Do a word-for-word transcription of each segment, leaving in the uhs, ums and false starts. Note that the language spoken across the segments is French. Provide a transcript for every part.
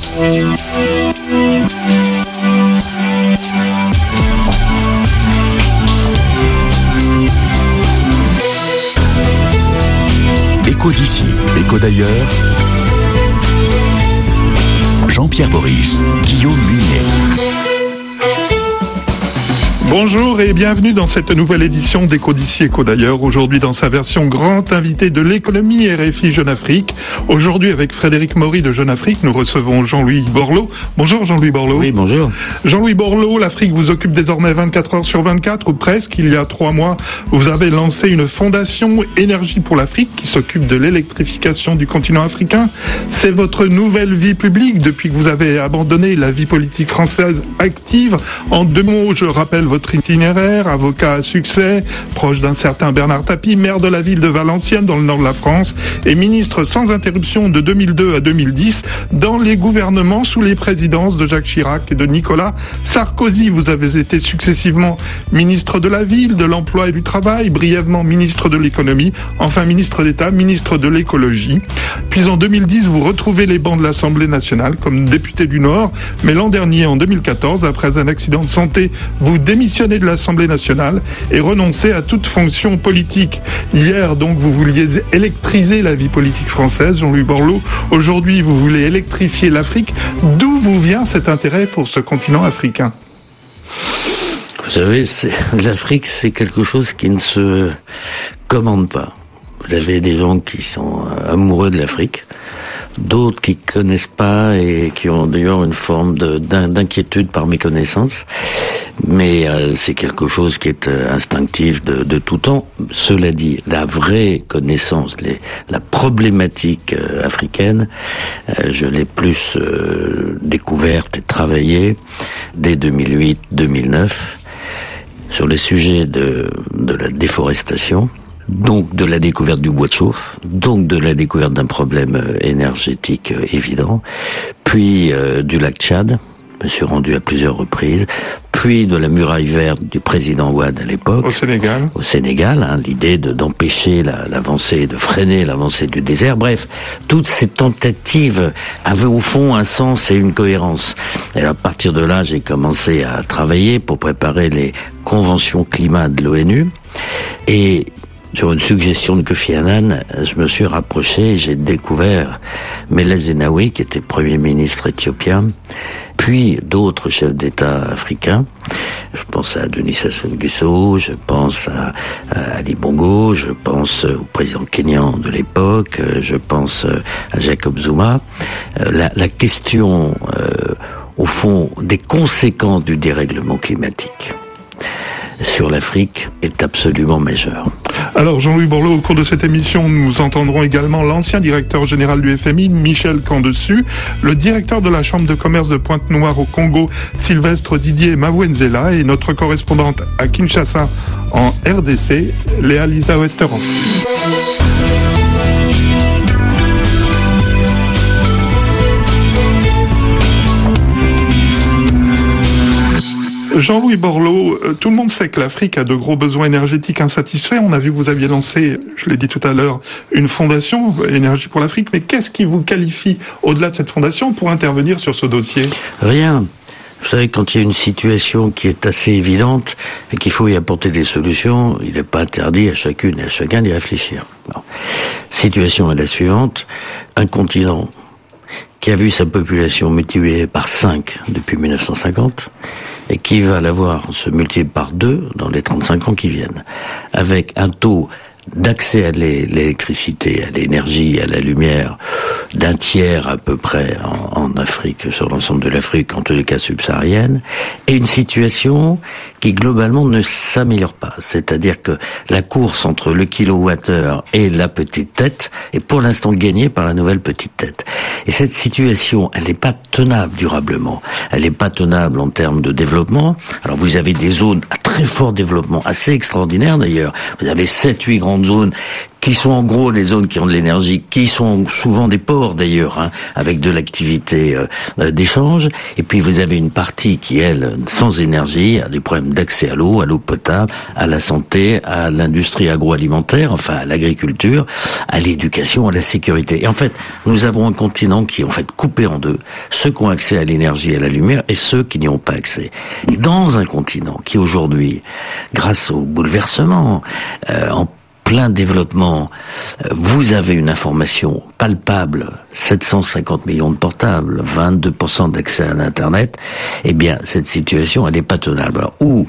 Écho d'ici, écho d'ailleurs. Jean-Pierre Boris, Guillaume Munier. Bonjour et bienvenue dans cette nouvelle édition d'Écho d'ici, écho d'ailleurs. Aujourd'hui dans sa version grand invité de l'économie R F I Jeune Afrique. Aujourd'hui avec Frédéric Maury de Jeune Afrique, nous recevons Jean-Louis Borloo. Bonjour Jean-Louis Borloo. Oui, bonjour. Jean-Louis Borloo, l'Afrique vous occupe désormais vingt-quatre heures sur vingt-quatre ou presque. Il y a trois mois, vous avez lancé une fondation Énergie pour l'Afrique qui s'occupe de l'électrification du continent africain. C'est votre nouvelle vie publique depuis que vous avez abandonné la vie politique française active. En deux mots, je rappelle votre itinéraire, avocat à succès, proche d'un certain Bernard Tapie, maire de la ville de Valenciennes dans le nord de la France et ministre sans interruption de deux mille deux à deux mille dix dans les gouvernements sous les présidences de Jacques Chirac et de Nicolas Sarkozy. Vous avez été successivement ministre de la ville, de l'emploi et du travail, brièvement ministre de l'économie, enfin ministre d'État, ministre de l'écologie. Puis en deux mille dix, vous retrouvez les bancs de l'Assemblée nationale comme député du Nord, mais l'an dernier, en deux mille quatorze, après un accident de santé, vous démissionnez de l'Assemblée nationale et renoncer à toute fonction politique. Hier, donc, vous vouliez électriser la vie politique française, Jean-Louis Borloo. Aujourd'hui, vous voulez électrifier l'Afrique. D'où vous vient cet intérêt pour ce continent africain ? Vous savez, c'est, l'Afrique, c'est quelque chose qui ne se commande pas. Vous avez des gens qui sont amoureux de l'Afrique, d'autres qui connaissent pas et qui ont d'ailleurs une forme de, d'inquiétude par méconnaissance. Mais euh, c'est quelque chose qui est euh, instinctif de, de tout temps. Cela dit, la vraie connaissance, les, la problématique euh, africaine, euh, je l'ai plus euh, découverte et travaillée dès deux mille huit deux mille neuf sur les sujets de, de la déforestation, donc de la découverte du bois de chauffe, donc de la découverte d'un problème énergétique euh, évident, puis euh, du lac Tchad. Je me suis rendu à plusieurs reprises, puis de la muraille verte du président Wade à l'époque. Au Sénégal. Au Sénégal, hein, l'idée de, d'empêcher la, l'avancée, de freiner l'avancée du désert. Bref, toutes ces tentatives avaient au fond un sens et une cohérence. Et à partir de là, j'ai commencé à travailler pour préparer les conventions climat de l'ONU. Et sur une suggestion de Kofi Annan, je me suis rapproché et j'ai découvert Meles Zenawi, qui était Premier ministre éthiopien, puis d'autres chefs d'État africains. Je pense à Denis Sassou Nguesso, je pense à, à Ali Bongo, je pense au président kényan de l'époque, je pense à Jacob Zuma. La, la question, euh, au fond, des conséquences du dérèglement climatique sur l'Afrique est absolument majeure. Alors Jean-Louis Borloo, au cours de cette émission, nous entendrons également l'ancien directeur général du F M I, Michel Camdessus, le directeur de la Chambre de commerce de Pointe-Noire au Congo, Sylvestre Didier Mawenzela, et notre correspondante à Kinshasa en R D C, Léa Lisa Westerhoff. Jean-Louis Borloo, tout le monde sait que l'Afrique a de gros besoins énergétiques insatisfaits. On a vu que vous aviez lancé, je l'ai dit tout à l'heure, une fondation, Énergie pour l'Afrique. Mais qu'est-ce qui vous qualifie, au-delà de cette fondation, pour intervenir sur ce dossier ? Rien. Vous savez, quand il y a une situation qui est assez évidente et qu'il faut y apporter des solutions, il n'est pas interdit à chacune et à chacun d'y réfléchir. La situation est la suivante. Un continent qui a vu sa population multipliée par cinq depuis mille neuf cent cinquante, et qui va la voir se multiplier par deux dans les trente-cinq ans qui viennent, avec un taux d'accès à l'électricité, à l'énergie, à la lumière, d'un tiers à peu près en, en Afrique, sur l'ensemble de l'Afrique, en tous les cas subsaharienne, et une situation qui globalement ne s'améliore pas. C'est-à-dire que la course entre le kilowattheure et la petite tête est pour l'instant gagnée par la nouvelle petite tête. Et cette situation, elle n'est pas tenable durablement. Elle n'est pas tenable en termes de développement. Alors vous avez des zones à très fort développement, assez extraordinaires d'ailleurs. Vous avez sept, huit grandes zones qui sont en gros les zones qui ont de l'énergie, qui sont souvent des ports d'ailleurs, hein, avec de l'activité euh, d'échange. Et puis vous avez une partie qui, elle, sans énergie, a des problèmes d'accès à l'eau, à l'eau potable, à la santé, à l'industrie agroalimentaire, enfin à l'agriculture, à l'éducation, à la sécurité. Et en fait, nous avons un continent qui est en fait coupé en deux, ceux qui ont accès à l'énergie et à la lumière et ceux qui n'y ont pas accès. Et dans un continent qui aujourd'hui, grâce au bouleversement, euh, en plein développement, vous avez une information palpable, sept cent cinquante millions de portables, vingt-deux pour cent d'accès à l'Internet, eh bien, cette situation, elle n'est pas tenable. Alors, où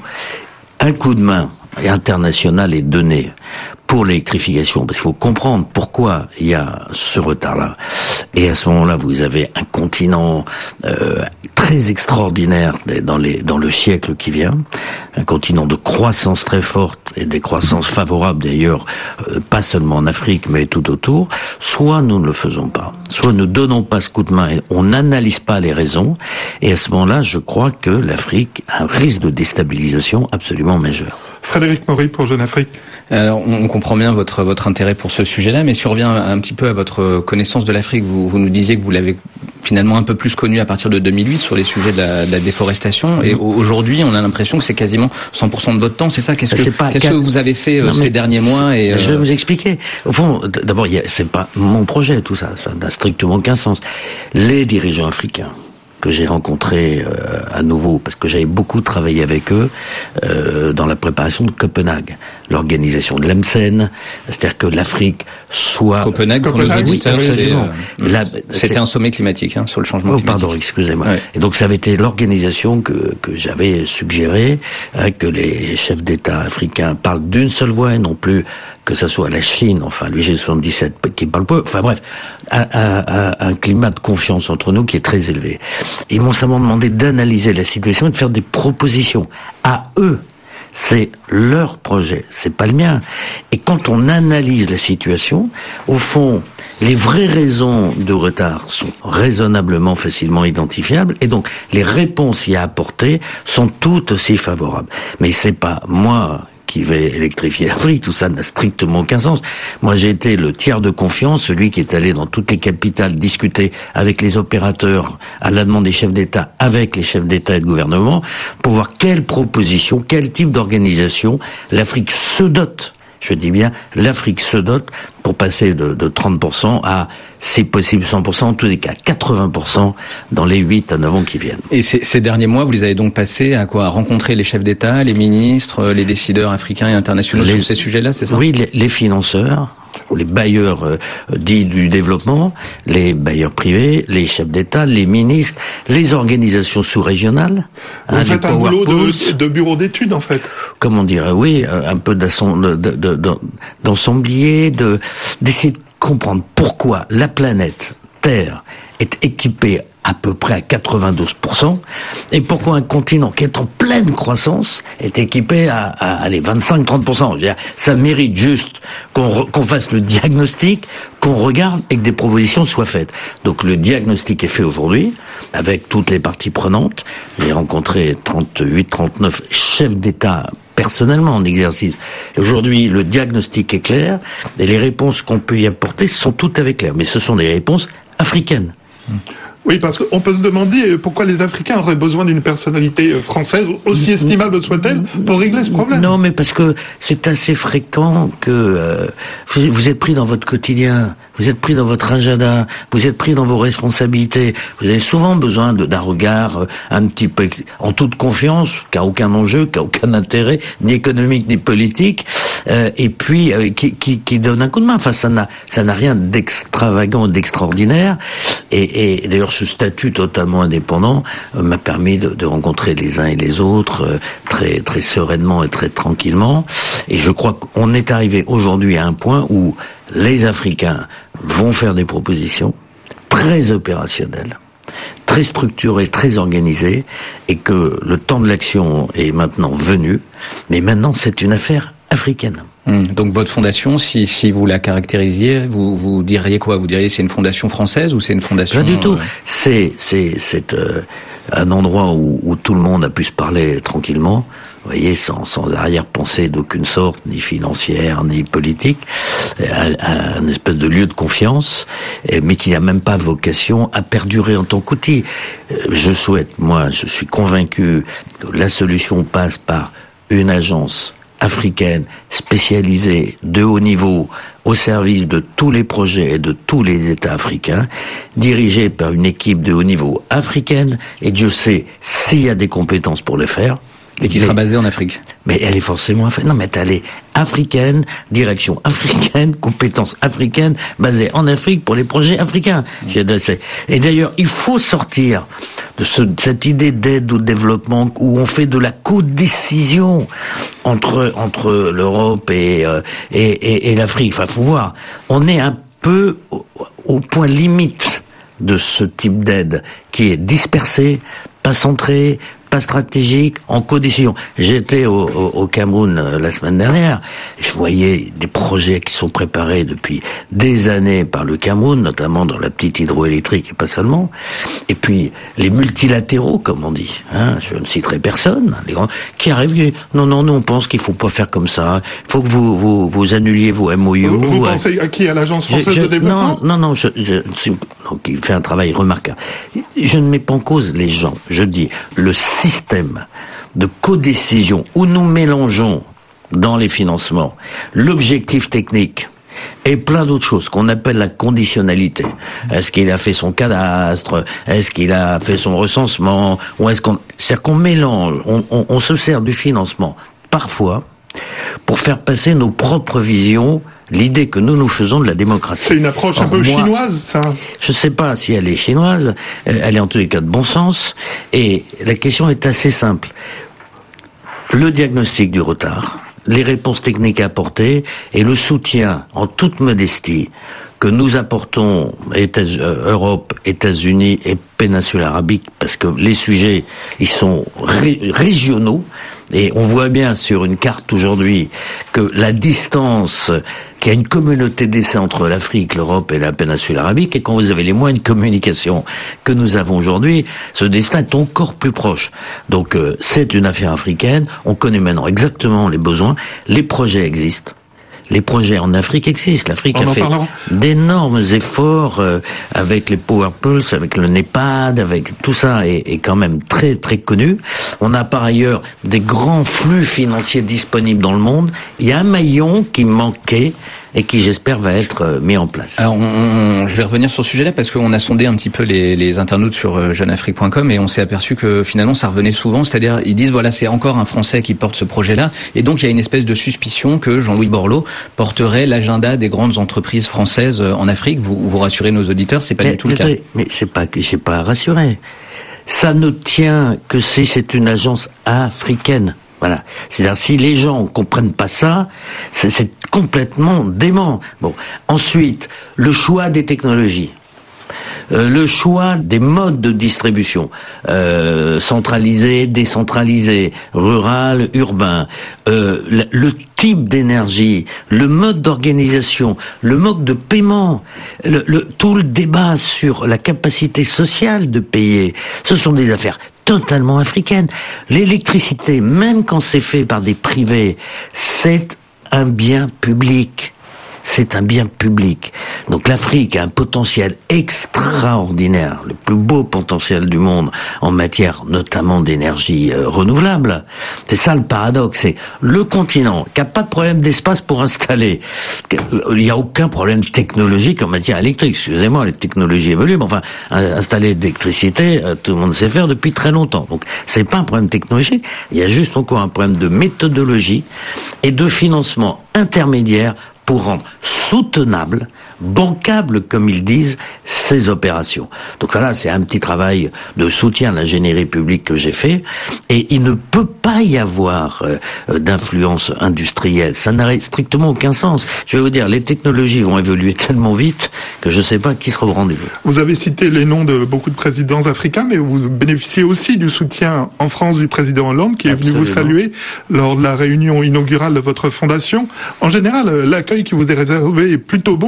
un coup de main international est donné pour l'électrification, parce qu'il faut comprendre pourquoi il y a ce retard-là. Et à ce moment-là, vous avez un continent euh, très extraordinaire dans les dans le siècle qui vient, un continent de croissance très forte et des croissances favorables d'ailleurs, euh, pas seulement en Afrique, mais tout autour. Soit nous ne le faisons pas, soit nous donnons pas ce coup de main et on n'analyse pas les raisons. Et à ce moment-là, je crois que l'Afrique a un risque de déstabilisation absolument majeur. Frédéric Maury pour Jeune Afrique. Alors, on comprend bien votre votre intérêt pour ce sujet-là, mais si on revient un petit peu à votre connaissance de l'Afrique, vous, vous nous disiez que vous l'avez finalement un peu plus connue à partir de deux mille huit sur les sujets de la, de la déforestation, et aujourd'hui, on a l'impression que c'est quasiment cent pour cent de votre temps, c'est ça? Qu'est-ce que, qu'est-ce que vous avez fait non, ces derniers mois et, euh... Je vais vous expliquer. Au fond, d'abord, il y a, c'est pas mon projet, tout ça, ça n'a strictement aucun sens. Les dirigeants africains que j'ai rencontrés euh, à nouveau, parce que j'avais beaucoup travaillé avec eux euh, dans la préparation de Copenhague, l'organisation de l'A M S E N, c'est-à-dire que l'Afrique soit... Copenhague, pour nos auditeurs, oui, c'est, euh, la, c'était c'est... un sommet climatique, hein, sur le changement oh, climatique. Pardon, excusez-moi. Ouais. Et donc ça avait été l'organisation que, que j'avais suggéré, hein, que les chefs d'État africains parlent d'une seule voix et non plus que ça soit la Chine, enfin le G soixante-dix-sept qui parle peu, enfin bref, un, un, un climat de confiance entre nous qui est très élevé. Ils m'ont simplement demandé d'analyser la situation et de faire des propositions à eux. C'est leur projet, c'est pas le mien. Et quand on analyse la situation, au fond, les vraies raisons de retard sont raisonnablement facilement identifiables et donc les réponses y à apporter sont toutes aussi favorables. Mais c'est pas moi qui va électrifier l'Afrique, tout ça n'a strictement aucun sens. Moi, j'ai été le tiers de confiance, celui qui est allé dans toutes les capitales discuter avec les opérateurs à la demande des chefs d'État, avec les chefs d'État et de gouvernement, pour voir quelle proposition, quel type d'organisation l'Afrique se dote. Je dis bien, l'Afrique se dote pour passer de, de trente pour cent à, si possible, cent pour cent, en tous les cas quatre-vingts pour cent dans les huit à neuf ans qui viennent. Et ces, ces derniers mois, vous les avez donc passés à quoi? À rencontrer les chefs d'État, les ministres, les décideurs africains et internationaux les, sur ces sujets-là, c'est ça? Oui, les, les financeurs, les bailleurs euh, dits du développement, les bailleurs privés, les chefs d'État, les ministres, les organisations sous-régionales. Vous hein, faites un boulot de, de bureau d'études, en fait. Comment dire? Oui, un peu d'ensemblier, de, d'essayer de comprendre pourquoi la planète Terre est équipée à peu près à quatre-vingt-douze pour cent, et pourquoi un continent qui est en pleine croissance est équipé à, à allez, vingt-cinq à trente pour cent. Je veux dire, ça mérite juste qu'on, re, qu'on fasse le diagnostic, qu'on regarde et que des propositions soient faites. Donc le diagnostic est fait aujourd'hui, avec toutes les parties prenantes. J'ai rencontré trente-huit, trente-neuf chefs d'État personnellement en exercice. Et aujourd'hui, le diagnostic est clair, et les réponses qu'on peut y apporter sont toutes avec claires. Mais ce sont des réponses africaines. Mmh. Oui, parce qu'on peut se demander pourquoi les Africains auraient besoin d'une personnalité française, aussi estimable soit-elle, pour régler ce problème. Non, mais parce que c'est assez fréquent que euh, vous, vous êtes pris dans votre quotidien, vous êtes pris dans votre agenda, vous êtes pris dans vos responsabilités. Vous avez souvent besoin de, d'un regard un petit peu en toute confiance, qui a aucun enjeu, qui a aucun intérêt, ni économique ni politique, euh, et puis euh, qui, qui, qui donne un coup de main. Enfin, ça n'a, ça n'a rien d'extravagant, d'extraordinaire. Et, et d'ailleurs, ce statut totalement indépendant euh, m'a permis de, de rencontrer les uns et les autres euh, très très sereinement et très tranquillement. Et je crois qu'on est arrivé aujourd'hui à un point où les Africains vont faire des propositions très opérationnelles, très structurées, très organisées, et que le temps de l'action est maintenant venu. Mais maintenant, c'est une affaire africaine. Hum, donc votre fondation, si si vous la caractérisiez, vous vous diriez quoi? Vous diriez c'est une fondation française ou c'est une fondation? Pas du tout. Euh... C'est c'est c'est euh, un endroit où, où tout le monde a pu se parler tranquillement. vous voyez, sans, sans arrière-pensée d'aucune sorte, ni financière, ni politique, un, un espèce de lieu de confiance, mais qui n'a même pas vocation à perdurer en tant qu'outil. Je souhaite, moi, je suis convaincu que la solution passe par une agence africaine spécialisée de haut niveau au service de tous les projets et de tous les États africains, dirigée par une équipe de haut niveau africaine, et Dieu sait s'il y a des compétences pour le faire. Et qui mais, sera basée en Afrique. Mais elle est forcément africaine. Non, mais elle est africaine, direction africaine, compétences africaines, basées en Afrique pour les projets africains. Mmh. Et d'ailleurs, il faut sortir de ce, cette idée d'aide au développement où on fait de la codécision entre entre l'Europe et euh, et, et, et l'Afrique. Enfin, faut voir. On est un peu au, au point limite de ce type d'aide qui est dispersé, pas centré, pas stratégique, en codécision. J'étais au, au, au Cameroun euh, la semaine dernière, je voyais des projets qui sont préparés depuis des années par le Cameroun, notamment dans la petite hydroélectrique et pas seulement, et puis les multilatéraux, comme on dit, hein, je ne citerai personne, les grands, qui arrivent, non, non, nous on pense qu'il faut pas faire comme ça, il faut que vous, vous, vous annuliez vos M O U. Vous, vous pensez à qui? À l'Agence française je, je, de développement? Non, non, non, je, je, donc il fait un travail remarquable. Je ne mets pas en cause les gens, je dis, le système de codécision où nous mélangeons dans les financements l'objectif technique et plein d'autres choses qu'on appelle la conditionnalité. Est-ce qu'il a fait son cadastre? Est-ce qu'il a fait son recensement? Ou est-ce qu'on, c'est-à-dire qu'on mélange, on, on, on se sert du financement parfois pour faire passer nos propres visions, l'idée que nous nous faisons de la démocratie. C'est une approche un Alors, peu moi, chinoise, ça. Je sais pas si elle est chinoise, elle est en tous les cas de bon sens, et la question est assez simple. Le diagnostic du retard, les réponses techniques à apporter, et le soutien, en toute modestie, que nous apportons États, euh, Europe, États-Unis et péninsule arabique, parce que les sujets, ils sont ré- régionaux, et on voit bien sur une carte aujourd'hui que la distance, qu'il y a une communauté d'essai entre l'Afrique, l'Europe et la péninsule arabique, et quand vous avez les moyens de communication que nous avons aujourd'hui, ce destin est encore plus proche. Donc euh, c'est une affaire africaine, on connaît maintenant exactement les besoins, les projets existent. Les projets en Afrique existent. L'Afrique a fait parlera. d'énormes efforts euh, avec les Power Pulse, avec le NEPAD, avec tout ça est, est quand même très très connu. On a par ailleurs des grands flux financiers disponibles dans le monde. Il y a un maillon qui manquait et qui, j'espère, va être mis en place. Alors, on, on, je vais revenir sur ce sujet-là parce qu'on a sondé un petit peu les, les internautes sur jeune afrique point com et on s'est aperçu que finalement, ça revenait souvent. C'est-à-dire, ils disent, voilà, c'est encore un Français qui porte ce projet-là. Et donc, il y a une espèce de suspicion que Jean-Louis Borloo porterait l'agenda des grandes entreprises françaises en Afrique. Vous, vous rassurez nos auditeurs, c'est pas mais, du tout le cas. Mais c'est pas que j'ai pas à rassurer. Ça ne tient que si c'est une agence africaine. Voilà. C'est-à-dire, si les gens comprennent pas ça, c'est, c'est complètement dément. Bon. Ensuite, le choix des technologies. Euh, le choix des modes de distribution, euh, centralisé, décentralisé, rural, urbain, euh, le, le type d'énergie, le mode d'organisation, le mode de paiement, le, le, tout le débat sur la capacité sociale de payer, ce sont des affaires totalement africaines. L'électricité, même quand c'est fait par des privés, c'est un bien public. C'est un bien public. Donc l'Afrique a un potentiel extraordinaire, le plus beau potentiel du monde en matière notamment d'énergie euh, renouvelable. C'est ça le paradoxe, c'est le continent qui a pas de problème d'espace pour installer. Il n'y a aucun problème technologique en matière électrique. Excusez-moi, les technologies évoluent, mais enfin, installer de l'électricité, euh, tout le monde sait faire depuis très longtemps. Donc c'est pas un problème technologique, il y a juste encore un problème de méthodologie et de financement intermédiaire pour rendre soutenable, bancable, comme ils disent, ces opérations. Donc là, c'est un petit travail de soutien à l'ingénierie publique que j'ai fait, et il ne peut pas y avoir euh, d'influence industrielle. Ça n'a strictement aucun sens. Je vais vous dire, les technologies vont évoluer tellement vite que je ne sais pas qui sera au rendez-vous. Vous avez cité les noms de beaucoup de présidents africains, mais vous bénéficiez aussi du soutien en France du président Hollande, qui est Absolument. venu vous saluer lors de la réunion inaugurale de votre fondation. En général, l'accueil qui vous est réservé est plutôt bon, et j'ai demandé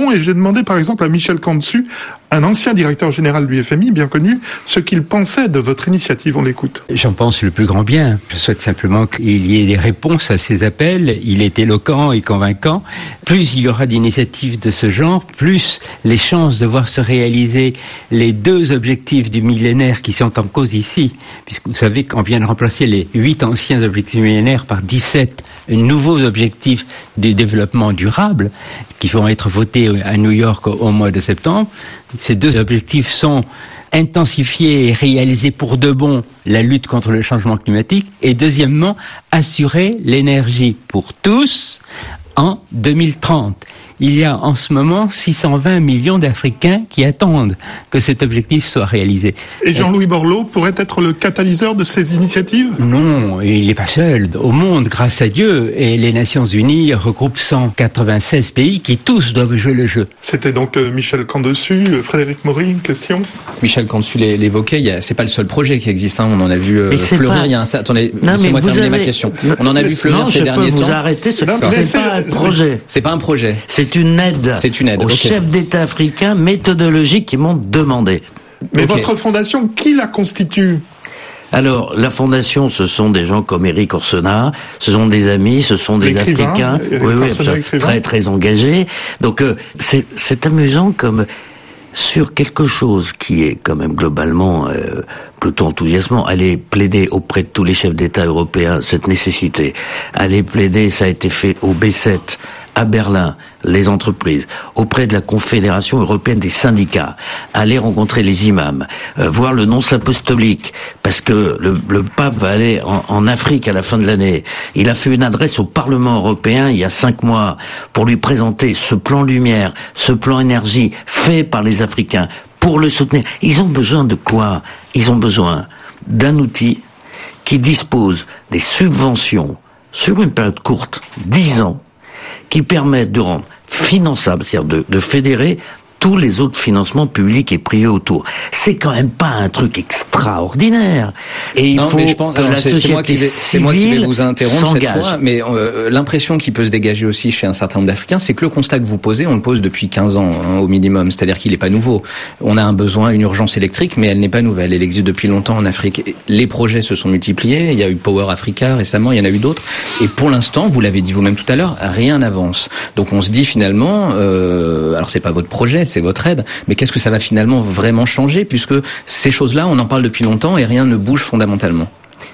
demandé par exemple à Michel Candesu, un ancien directeur général du F M I, bien connu, ce qu'il pensait de votre initiative. On l'écoute. J'en pense le plus grand bien. Je souhaite simplement qu'il y ait des réponses à ces appels. Il est éloquent et convaincant. Plus il y aura d'initiatives de ce genre, plus les chances de voir se réaliser les deux objectifs du millénaire qui sont en cause ici, puisque vous savez qu'on vient de remplacer les huit anciens objectifs millénaires par dix-sept nouveaux objectifs du développement durable qui vont être votés à New York au mois de septembre. Ces deux objectifs sont intensifier et réaliser pour de bon la lutte contre le changement climatique et deuxièmement, assurer l'énergie pour tous en deux mille trente. Il y a en ce moment six cent vingt millions d'Africains qui attendent que cet objectif soit réalisé. Et Jean-Louis Borloo pourrait être le catalyseur de ces initiatives ? Non, il n'est pas seul. Au monde, grâce à Dieu, et les Nations Unies regroupent cent quatre-vingt-seize pays qui tous doivent jouer le jeu. C'était donc euh, Michel Candesu, euh, Frédéric Maury, une question ? Michel Candesu l'évoquait, il y a, c'est pas le seul projet qui existe, hein, on en a vu euh, fleurir, pas... il y a un... Attendez, laissez-moi terminer avez... ma question. On en a vu fleurir non, ces derniers temps. Non, je peux vous arrêter, ce... non, c'est, c'est pas un projet. C'est pas un projet. C'est une aide. C'est une aide. Aux okay. chefs d'État africains méthodologiques qui m'ont demandé. Mais okay. Votre fondation, qui la constitue ? Alors, la fondation, ce sont des gens comme Éric Orsena, ce sont des amis, ce sont des L'écrivain, Africains, oui, oui, très très engagés. Donc, euh, c'est, c'est amusant comme sur quelque chose qui est quand même globalement euh, plutôt enthousiasmant, aller plaider auprès de tous les chefs d'État européens cette nécessité, aller plaider, ça a été fait au B sept, à Berlin, les entreprises, auprès de la Confédération européenne des syndicats, aller rencontrer les imams, euh, voir le nonce apostolique, parce que le, le pape va aller en, en Afrique à la fin de l'année. Il a fait une adresse au Parlement européen il y a cinq mois pour lui présenter ce plan lumière, ce plan énergie fait par les Africains pour le soutenir. Ils ont besoin de quoi ? Ils ont besoin d'un outil qui dispose des subventions sur une période courte, dix ans, qui permettent de rendre finançable, c'est-à-dire de, de fédérer tous les autres financements publics et privés autour. C'est quand même pas un truc extraordinaire. Et il non, faut je pense, que alors, la c'est, société c'est moi qui vais, c'est moi qui vais vous interrompre s'engage. Cette fois, mais euh, l'impression qui peut se dégager aussi chez un certain nombre d'Africains, c'est que le constat que vous posez, on le pose depuis quinze ans hein, au minimum, c'est-à-dire qu'il n'est pas nouveau. On a un besoin, une urgence électrique, mais elle n'est pas nouvelle. Elle existe depuis longtemps en Afrique. Les projets se sont multipliés, il y a eu Power Africa récemment, il y en a eu d'autres, et pour l'instant, vous l'avez dit vous-même tout à l'heure, rien n'avance. Donc on se dit finalement, euh, alors c'est pas votre projet, c'est votre aide, mais qu'est-ce que ça va finalement vraiment changer, puisque ces choses-là, on en parle depuis longtemps et rien ne bouge fondamentalement.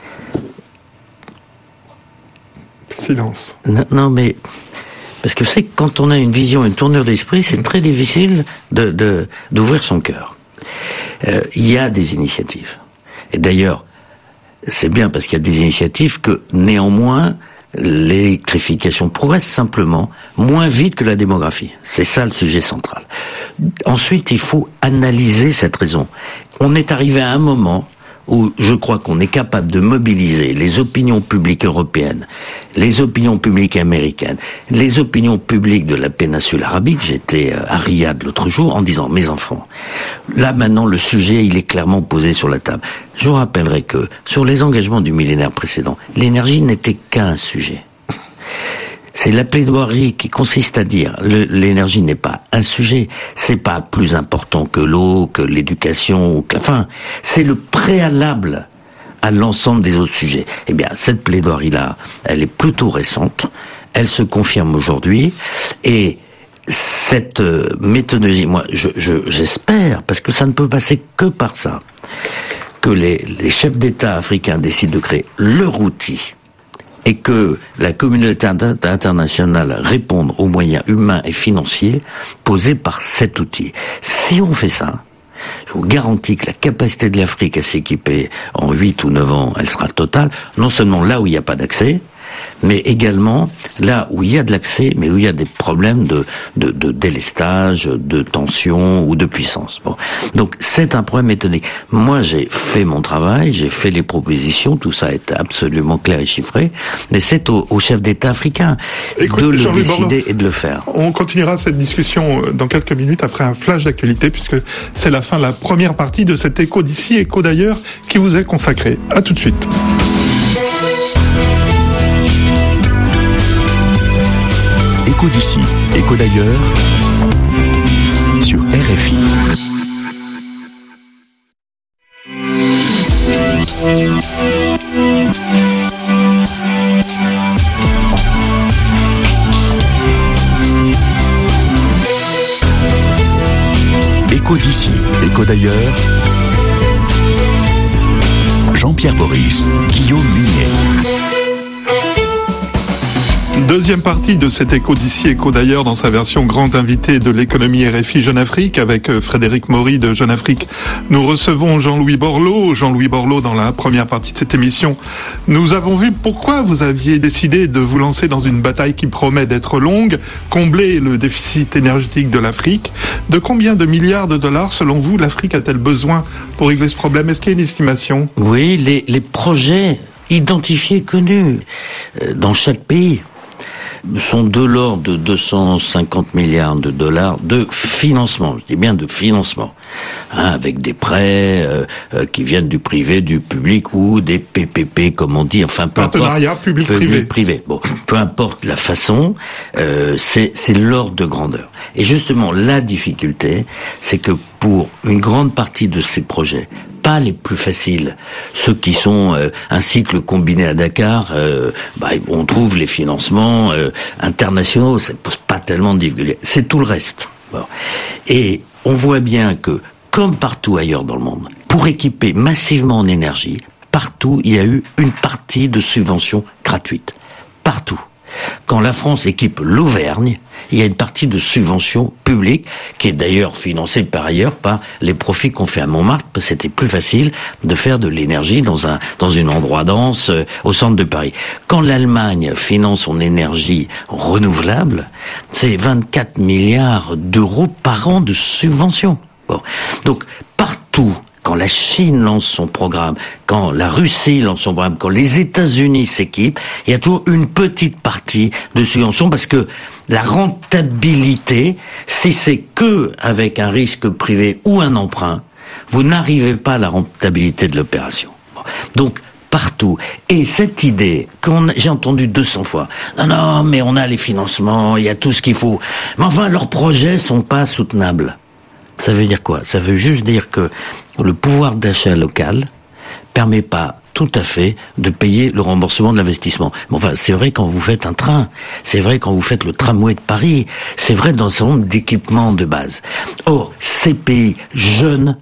Silence. Non, non mais parce que c'est que quand on a une vision, une tournure d'esprit, c'est très difficile de, de d'ouvrir son cœur. Euh, il y a des initiatives, et d'ailleurs, c'est bien parce qu'il y a des initiatives que néanmoins l'électrification progresse simplement moins vite que la démographie. C'est ça le sujet central. Ensuite, il faut analyser cette raison. On est arrivé à un moment où je crois qu'on est capable de mobiliser les opinions publiques européennes, les opinions publiques américaines, les opinions publiques de la péninsule arabique. J'étais à Riyad l'autre jour en disant, mes enfants, là maintenant le sujet il est clairement posé sur la table. Je vous rappellerai que sur les engagements du millénaire précédent, l'énergie n'était qu'un sujet. C'est la plaidoirie qui consiste à dire le, l'énergie n'est pas un sujet, c'est pas plus important que l'eau, que l'éducation, ou que la faim. C'est le préalable à l'ensemble des autres sujets. Eh bien, cette plaidoirie-là, elle est plutôt récente, elle se confirme aujourd'hui, et cette euh, méthodologie, moi, je, je, j'espère, parce que ça ne peut passer que par ça, que les, les chefs d'État africains décident de créer leur outil, et que la communauté internationale réponde aux moyens humains et financiers posés par cet outil. Si on fait ça, je vous garantis que la capacité de l'Afrique à s'équiper en huit ou neuf ans, elle sera totale, non seulement là où il n'y a pas d'accès, mais également là où il y a de l'accès, mais où il y a des problèmes de, de, de délestage, de tension ou de puissance. Bon. Donc c'est un problème méthodique. Moi j'ai fait mon travail, j'ai fait les propositions, tout ça est absolument clair et chiffré, mais c'est au, au chef d'État africain Écoute, de le Jean-Louis décider Borloo, et de le faire. On continuera cette discussion dans quelques minutes après un flash d'actualité, puisque c'est la fin de la première partie de cet Écho d'ici, Écho d'ailleurs, qui vous est consacré. À tout de suite. Écho d'ici, Écho d'ailleurs, R F I. Écho d'ici, écho d'ailleurs. Jean-Pierre Boris, Guillaume Munier. Deuxième partie de cet écho d'ici, écho d'ailleurs, dans sa version grand invité de l'économie R F I Jeune Afrique, avec Frédéric Maury de Jeune Afrique. Nous recevons Jean-Louis Borloo. Jean-Louis Borloo, dans la première partie de cette émission, nous avons vu pourquoi vous aviez décidé de vous lancer dans une bataille qui promet d'être longue, combler le déficit énergétique de l'Afrique. De combien de milliards de dollars, selon vous, l'Afrique a-t-elle besoin pour régler ce problème? Est-ce qu'il y a une estimation? Oui, les, les projets identifiés, connus, euh, dans chaque pays, sont de l'ordre de deux cent cinquante milliards de dollars de financement, je dis bien de financement, hein, avec des prêts euh, euh, qui viennent du privé, du public ou des P P P comme on dit, enfin peu partenariat public-privé. Public-privé. Bon, peu importe la façon, euh, c'est c'est l'ordre de grandeur. Et justement, la difficulté, c'est que pour une grande partie de ces projets, pas les plus faciles, ceux qui sont euh, un cycle combiné à Dakar, euh, bah, on trouve les financements euh, internationaux, ça ne pose pas tellement de difficultés. C'est tout le reste. Bon. Et on voit bien que, comme partout ailleurs dans le monde, pour équiper massivement en énergie, partout il y a eu une partie de subvention gratuite. Partout. Quand la France équipe l'Auvergne, il y a une partie de subvention publique qui est d'ailleurs financée par ailleurs par les profits qu'on fait à Montmartre, parce que c'était plus facile de faire de l'énergie dans un dans un endroit dense euh, au centre de Paris. Quand l'Allemagne finance son énergie renouvelable, c'est vingt-quatre milliards d'euros par an de subvention. Bon. Donc partout, quand la Chine lance son programme, quand la Russie lance son programme, quand les États-Unis s'équipent, il y a toujours une petite partie de subvention parce que la rentabilité, si c'est que avec un risque privé ou un emprunt, vous n'arrivez pas à la rentabilité de l'opération. Bon. Donc, partout. Et cette idée, qu'on j'ai entendu deux cents fois, non, non, mais on a les financements, il y a tout ce qu'il faut. Mais enfin, leurs projets sont pas soutenables. Ça veut dire quoi? Ça veut juste dire que le pouvoir d'achat local permet pas tout à fait de payer le remboursement de l'investissement. Mais enfin, c'est vrai quand vous faites un train, c'est vrai quand vous faites le tramway de Paris, c'est vrai dans un certain nombre d'équipements de base. Or, ces pays jeunes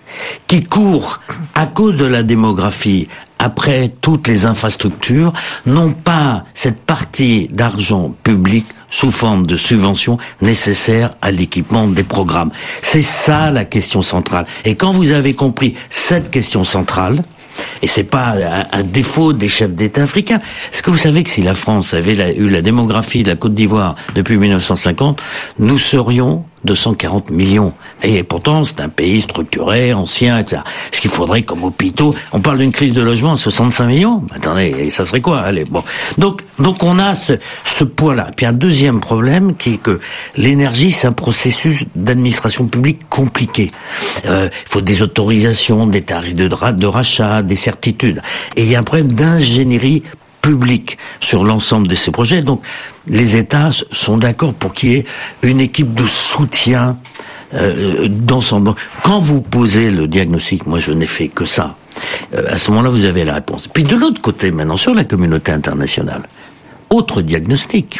qui courent à cause de la démographie après toutes les infrastructures n'ont pas cette partie d'argent public sous forme de subvention nécessaire à l'équipement des programmes. C'est ça la question centrale. Et quand vous avez compris cette question centrale, et c'est pas un, un défaut des chefs d'État africains, est-ce que vous savez que si la France avait la, eu la démographie de la Côte d'Ivoire depuis mille neuf cent cinquante, nous serions deux cent quarante millions. Et pourtant, c'est un pays structuré, ancien, et cetera. Est-ce qu'il faudrait, comme hôpitaux, on parle d'une crise de logement à soixante-cinq millions? Attendez, et ça serait quoi? Allez, bon. Donc, donc on a ce, ce poids-là. Puis un deuxième problème qui est que l'énergie, c'est un processus d'administration publique compliqué. Euh, il faut des autorisations, des tarifs de, de rachat, des certitudes. Et il y a un problème d'ingénierie public sur l'ensemble de ces projets. Donc, les États sont d'accord pour qu'il y ait une équipe de soutien euh, d'ensemble. Quand vous posez le diagnostic, moi je n'ai fait que ça, euh, à ce moment-là vous avez la réponse. Puis de l'autre côté maintenant, sur la communauté internationale, autre diagnostic.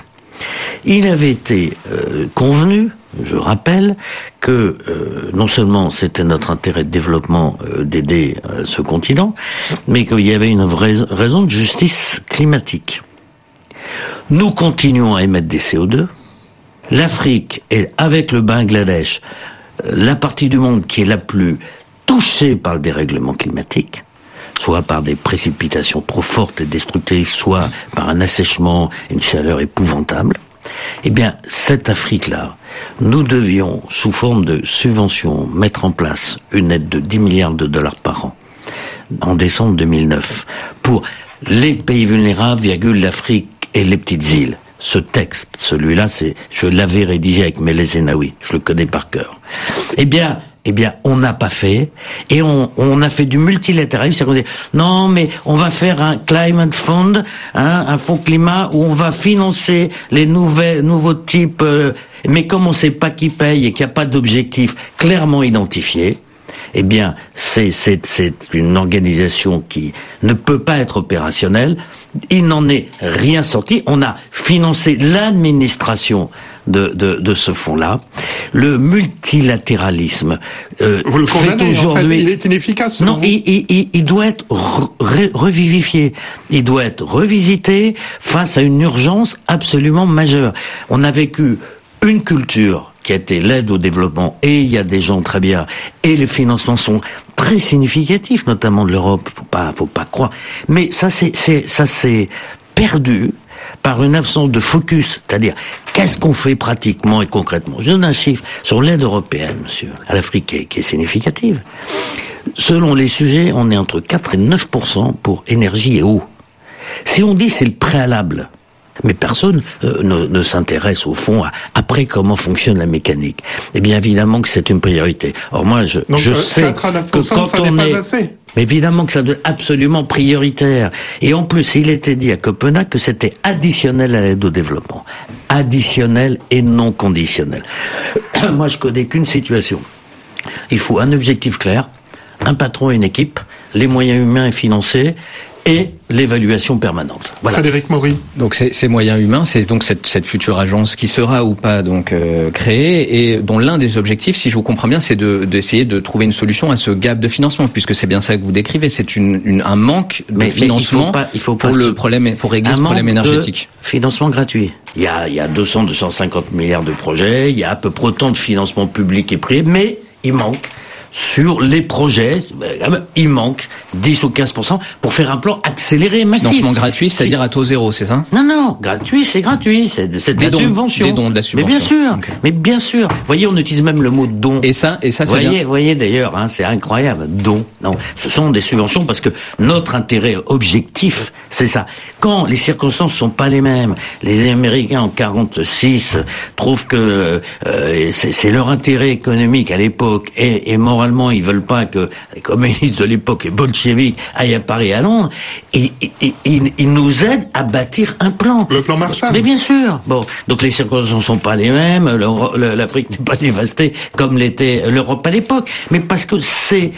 Il avait été euh, convenu, je rappelle, que euh, non seulement c'était notre intérêt de développement euh, d'aider euh, ce continent, mais qu'il y avait une vraie raison de justice climatique. Nous continuons à émettre des C O deux. L'Afrique est, avec le Bangladesh, la partie du monde qui est la plus touchée par le dérèglement climatique, soit par des précipitations trop fortes et destructrices, soit par un assèchement et une chaleur épouvantable. Eh bien, cette Afrique-là, nous devions, sous forme de subvention, mettre en place une aide de dix milliards de dollars par an, en décembre deux mille neuf, pour les pays vulnérables, virgule, l'Afrique et les petites îles. Ce texte, celui-là, c'est, je l'avais rédigé avec Meles Zenawi, je le connais par cœur. Eh bien, eh bien, on n'a pas fait, et on, on a fait du multilatéralisme. C'est-à-dire qu'on dit, non, mais on va faire un climate fund, hein, un fonds climat, où on va financer les nouvelles, nouveaux types, euh, mais comme on sait pas qui paye et qu'il n'y a pas d'objectif clairement identifié, eh bien, c'est, c'est, c'est une organisation qui ne peut pas être opérationnelle. Il n'en est rien sorti. On a financé l'administration de, de, de ce fonds-là. Le multilatéralisme euh, Vous le condamnez, aujourd'hui, en fait, il est inefficace. Non, il, il, il doit être re, re, revivifié. Il doit être revisité face à une urgence absolument majeure. On a vécu une culture qui a été l'aide au développement, et il y a des gens très bien, et les financements sont très significatifs, notamment de l'Europe, faut pas, faut pas croire. Mais ça c'est, c'est, ça s'est perdu par une absence de focus, c'est-à-dire qu'est-ce qu'on fait pratiquement et concrètement. Je donne un chiffre sur l'aide européenne, monsieur, à l'Afrique, qui est, qui est significative. Selon les sujets, on est entre quatre et neuf pour cent pour énergie et eau. Si on dit c'est le préalable, mais personne euh, ne, ne s'intéresse au fond à après comment fonctionne la mécanique. Eh bien évidemment que c'est une priorité. Or moi je, Donc, je euh, sais que quand ça on n'est est pas assez. Mais évidemment que ça doit être absolument prioritaire. Et en plus, il était dit à Copenhague que c'était additionnel à l'aide au développement. Additionnel et non conditionnel. Moi je connais qu'une situation. Il faut un objectif clair, un patron et une équipe, les moyens humains et financiers, et l'évaluation permanente. Voilà. Frédéric Maury. Donc ces, ces moyens humains, c'est donc cette, cette future agence qui sera ou pas donc euh, créée, et dont l'un des objectifs, si je vous comprends bien, c'est de d'essayer de trouver une solution à ce gap de financement, puisque c'est bien ça que vous décrivez, c'est une, une un manque de mais, financement mais il faut pas, il faut pas pour le problème, pour régler ce problème énergétique. De financement gratuit. Il y a il y a deux cents, deux cent cinquante milliards de projets, il y a à peu près autant de financement public et privé, mais il manque. Sur les projets, il manque dix ou quinze pour cent pour faire un plan accéléré, massif. Financement gratuit, c'est-à-dire c'est... à taux zéro, c'est ça? Non, non, gratuit, c'est gratuit, c'est, c'est de des la dons, subvention. Des dons, de la subvention. Mais bien sûr, okay. mais bien sûr. Vous voyez, on utilise même le mot don. Et ça, et ça, c'est voyez, bien. Vous voyez d'ailleurs, hein, c'est incroyable, don. Non, ce sont des subventions parce que notre intérêt objectif, c'est ça. Quand les circonstances sont pas les mêmes, les Américains en quarante-six trouvent que euh, c'est, c'est leur intérêt économique à l'époque, et, et moralement ils veulent pas que les communistes de l'époque, les bolcheviks, aillent à Paris et à Londres, et, et, et, et ils nous aident à bâtir un plan. Le plan Marshall. Mais bien sûr. Bon, donc les circonstances sont pas les mêmes. L'Afrique n'est pas dévastée comme l'était l'Europe à l'époque, mais parce que c'est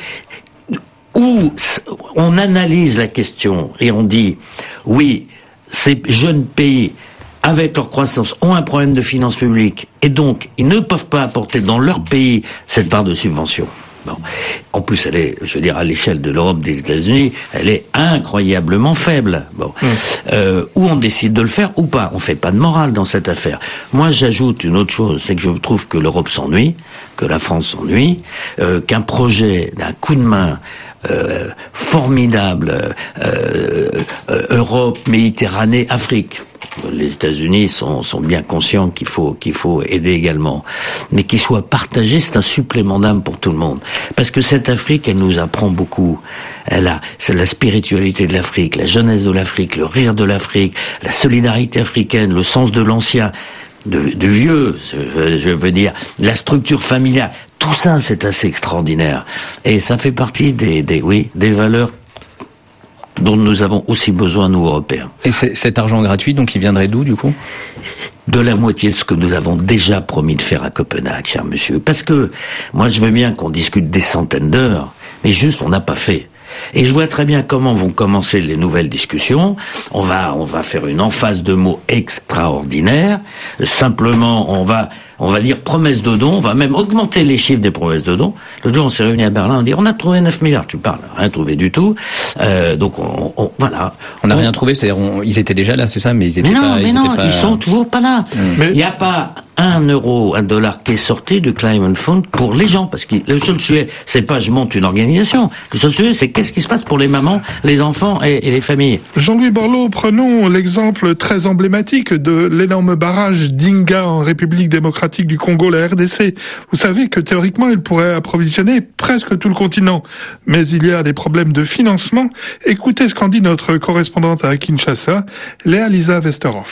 où on analyse la question et on dit oui, ces jeunes pays avec leur croissance, ont un problème de finances publiques, et donc ils ne peuvent pas apporter dans leur pays cette part de subvention. Bon. En plus, elle est, je veux dire, à l'échelle de l'Europe, des États-Unis, elle est incroyablement faible. Bon, mmh. euh, ou on décide de le faire ou pas. On fait pas de morale dans cette affaire. Moi, j'ajoute une autre chose, c'est que je trouve que l'Europe s'ennuie, que la France s'ennuie, euh, qu'un projet d'un coup de main euh, formidable, euh, euh, Europe, Méditerranée, Afrique. Les États-Unis sont, sont bien conscients qu'il faut qu'il faut aider également, mais qu'il soit partagé, c'est un supplément d'âme pour tout le monde. Parce que cette Afrique, elle nous apprend beaucoup. Elle a, c'est la spiritualité de l'Afrique, la jeunesse de l'Afrique, le rire de l'Afrique, la solidarité africaine, le sens de l'ancien, de, de vieux, je, je veux dire, la structure familiale. Tout ça, c'est assez extraordinaire, et ça fait partie des, des oui, des valeurs dont nous avons aussi besoin, nous, Européens. Et cet argent gratuit, donc, il viendrait d'où, du coup? De la moitié de ce que nous avons déjà promis de faire à Copenhague, cher monsieur. Parce que, moi, je veux bien qu'on discute des centaines d'heures, mais juste, on n'a pas fait. Et je vois très bien comment vont commencer les nouvelles discussions. On va, on va faire une emphase de mots extraordinaire. Simplement, on va, on va dire promesses de dons. On va même augmenter les chiffres des promesses de dons. L'autre jour, on s'est réunis à Berlin. On dit, on a trouvé neuf milliards. Tu parles, rien trouvé du tout. Euh, donc, on, on voilà. On n'a rien trouvé. C'est-à-dire, on, ils étaient déjà là, c'est ça, mais ils étaient mais non, pas. Mais ils non, étaient pas... ils sont toujours pas là. Il n'y a pas un euro, un dollar qui est sorti du Climate Fund pour les gens, parce que le seul sujet, c'est pas je monte une organisation. Le seul sujet, c'est qu'est-ce qui se passe pour les mamans, les enfants et, et les familles. Jean-Louis Borloo, prenons l'exemple très emblématique de l'énorme barrage d'Inga en République démocratique du Congo, la R D C. Vous savez que théoriquement, il pourrait approvisionner presque tout le continent, mais il y a des problèmes de financement. Écoutez ce qu'en dit notre correspondante à Kinshasa, Léa Lisa Westerhoff.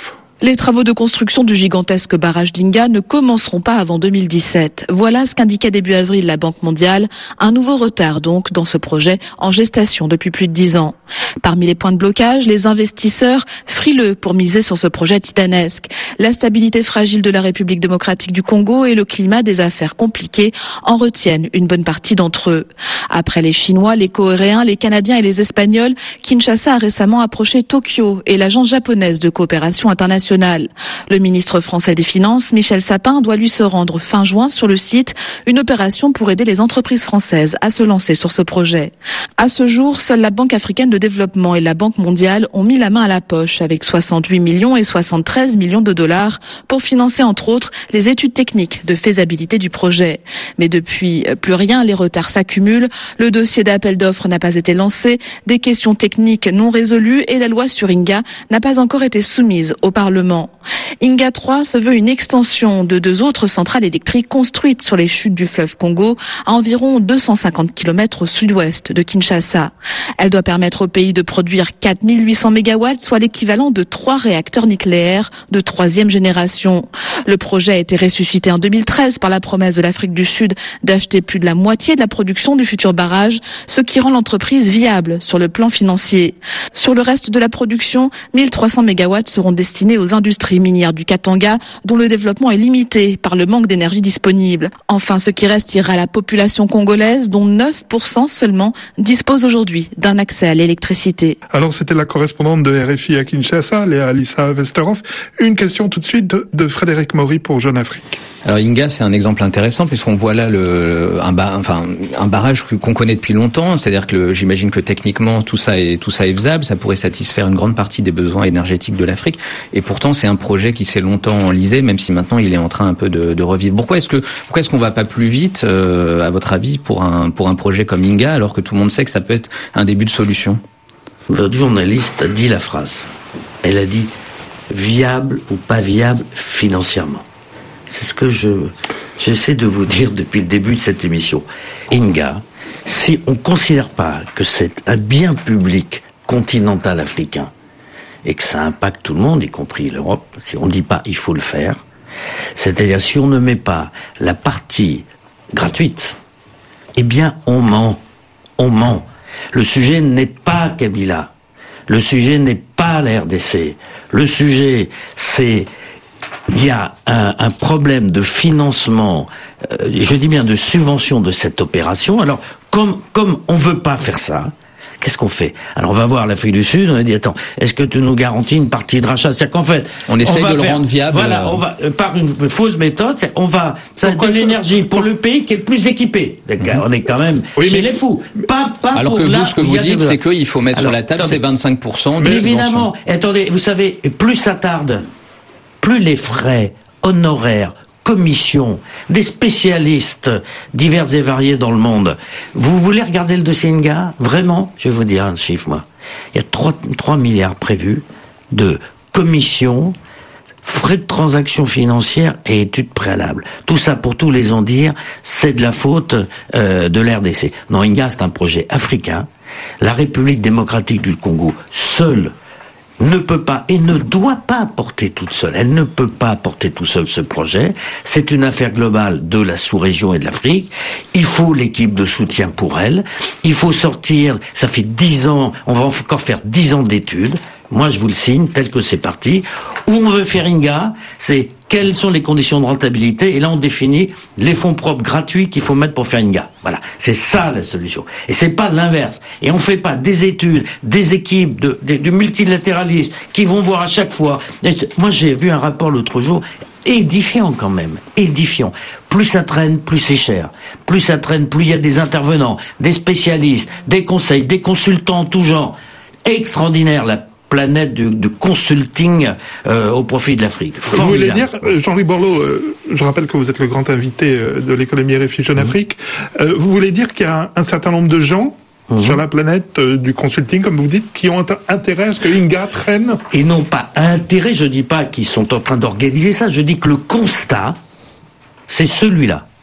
Les travaux de construction du gigantesque barrage d'Inga ne commenceront pas avant deux mille dix-sept. Voilà ce qu'indiquait début avril la Banque mondiale. Un nouveau retard donc dans ce projet en gestation depuis plus de dix ans. Parmi les points de blocage, les investisseurs frileux pour miser sur ce projet titanesque. La stabilité fragile de la République démocratique du Congo et le climat des affaires compliquées en retiennent une bonne partie d'entre eux. Après les Chinois, les Coréens, les Canadiens et les Espagnols, Kinshasa a récemment approché Tokyo et l'agence japonaise de coopération internationale. Le ministre français des Finances, Michel Sapin, doit lui se rendre fin juin sur le site, une opération pour aider les entreprises françaises à se lancer sur ce projet. À ce jour, seule la Banque africaine de développement et la Banque mondiale ont mis la main à la poche avec soixante-huit millions et soixante-treize millions de dollars pour financer entre autres les études techniques de faisabilité du projet. Mais depuis, plus rien, les retards s'accumulent, le dossier d'appel d'offres n'a pas été lancé, des questions techniques non résolues et la loi sur Inga n'a pas encore été soumise au Parlement. Inga trois se veut une extension de deux autres centrales électriques construites sur les chutes du fleuve Congo, à environ deux cent cinquante kilomètres au sud-ouest de Kinshasa. Elle doit permettre au pays de produire quatre mille huit cents mégawatts, soit l'équivalent de trois réacteurs nucléaires de troisième génération. Le projet a été ressuscité en deux mille treize par la promesse de l'Afrique du Sud d'acheter plus de la moitié de la production du futur barrage, ce qui rend l'entreprise viable sur le plan financier. Sur le reste de la production, mille trois cents mégawatts seront destinés aux industries minières du Katanga, dont le développement est limité par le manque d'énergie disponible. Enfin, ce qui reste ira à la population congolaise, dont neuf pour cent seulement dispose aujourd'hui d'un accès à l'électricité. Alors, c'était la correspondante de R F I à Kinshasa, Léa Alissa Westerhoff. Une question tout de suite de, de Frédéric Maury pour Jeune Afrique. Alors Inga, c'est un exemple intéressant puisqu'on voit là le un, bar, enfin, un barrage qu'on connaît depuis longtemps, c'est-à-dire que le, j'imagine que techniquement tout ça est tout ça est faisable, ça pourrait satisfaire une grande partie des besoins énergétiques de l'Afrique, et pourtant c'est un projet qui s'est longtemps enlisé, même si maintenant il est en train un peu de, de revivre. Pourquoi est-ce que pourquoi est-ce qu'on va pas plus vite, euh, à votre avis, pour un pour un projet comme Inga, alors que tout le monde sait que ça peut être un début de solution? Votre journaliste a dit la phrase. Elle a dit viable ou pas viable financièrement. C'est ce que je j'essaie de vous dire depuis le début de cette émission. Inga, si on ne considère pas que c'est un bien public continental africain et que ça impacte tout le monde, y compris l'Europe, si on ne dit pas il faut le faire, c'est-à-dire si on ne met pas la partie gratuite, eh bien on ment, on ment. Le sujet n'est pas Kabila, le sujet n'est pas la R D C, le sujet c'est il y a un, un problème de financement, euh, je dis bien de subvention de cette opération. Alors, comme comme on veut pas faire ça, qu'est-ce qu'on fait? Alors, on va voir l'Afrique du Sud, on a dit, attends, est-ce que tu nous garantis une partie de rachat? C'est-à-dire qu'en fait... On essaye on de le faire, rendre viable. Voilà, on va, par une fausse méthode, on va, ça donne l'énergie pour le pays qui est le plus équipé. Mm-hmm. On est quand même oui, chez mais... les fous. Pas, pas Alors pour que là vous, ce que vous dites, c'est qu'il faut mettre Alors, sur la table attendez, ces vingt-cinq pour cent de mais évidemment, attendez, vous savez, plus ça tarde, plus les frais honoraires, commissions, des spécialistes divers et variés dans le monde. Vous voulez regarder le dossier Inga? Vraiment? Je vais vous dire un chiffre, moi. Il y a trois milliards prévus de commissions, frais de transaction financière et études préalables. Tout ça, pour tous les en dire, c'est de la faute euh, de l'R D C. Non, Inga, c'est un projet africain. La République démocratique du Congo, seule, ne peut pas et ne doit pas porter toute seule. Elle ne peut pas porter tout seul ce projet. C'est une affaire globale de la sous-région et de l'Afrique. Il faut l'équipe de soutien pour elle. Il faut sortir, ça fait dix ans, on va encore faire dix ans d'études. Moi, je vous le signe, tel que c'est parti. Où on veut faire Inga, c'est quelles sont les conditions de rentabilité, et là on définit les fonds propres gratuits qu'il faut mettre pour faire Inga. Voilà, c'est ça la solution. Et c'est pas l'inverse. Et on fait pas des études, des équipes, de, de, du multilatéralisme qui vont voir à chaque fois. Et moi j'ai vu un rapport l'autre jour, édifiant quand même, édifiant. Plus ça traîne, plus c'est cher. Plus ça traîne, plus il y a des intervenants, des spécialistes, des conseils, des consultants en tout genre. Extraordinaire la planète de, de consulting euh, au profit de l'Afrique. Vous voulez dire, Jean-Louis Borloo, euh, je rappelle que vous êtes le grand invité euh, de l'économie R F I Jeune mmh. Afrique, euh, vous voulez dire qu'il y a un, un certain nombre de gens mmh. sur la planète euh, du consulting, comme vous dites, qui ont intérêt à ce que Inga traîne? Et non pas intérêt, je dis pas qu'ils sont en train d'organiser ça, je dis que le constat, c'est celui-là.